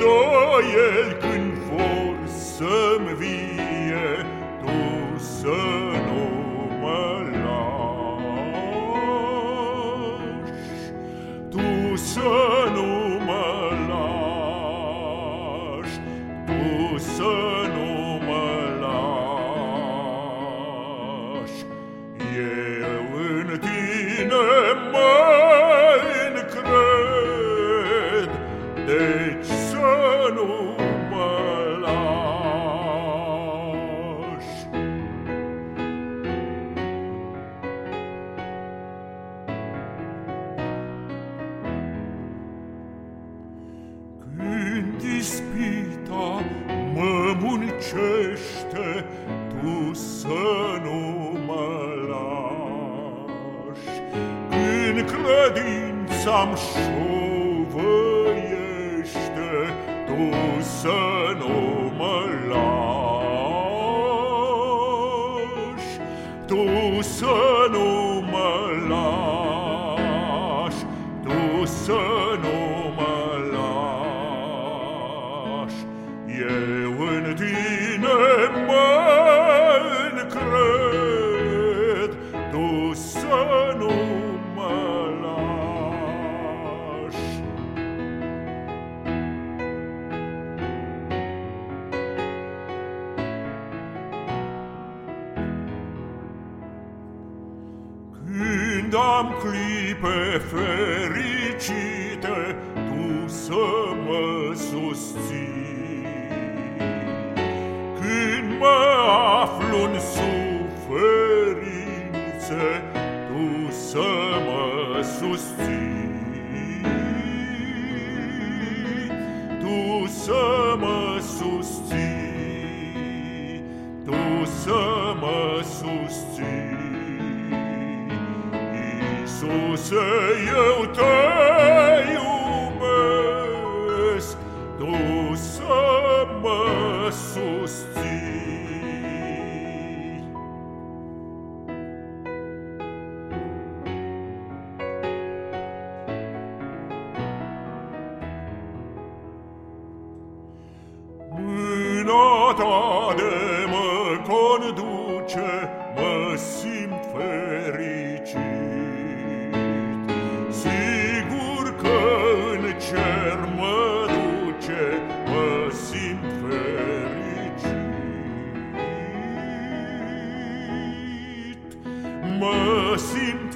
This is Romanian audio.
îndoieli când vor să-mi vie, tu să nu mă lași, tu să nu mă lași, tu să nu mă lași. Eu în tine mă încred, deci să nu mă lași. Când ispita mă muncește, tu să nu mă lași. Când credința-mi șovăiește, tu să nu mă lași, tu să nu mă lași, tu să nu mă lași. Eu în tine mă încred, tu să nu mă lași. Când am clipe fericite, tu să mă susții. Când mă aflu-n suferințe, tu să mă susții. Tu să mă susții, tu să mă susții. Iisuse, eu te iubesc, tu să mă susții. Mâna ta de mă conduce, mă simt fericit. Sigur că în cer mă duce, mă simt fericit. Mă simt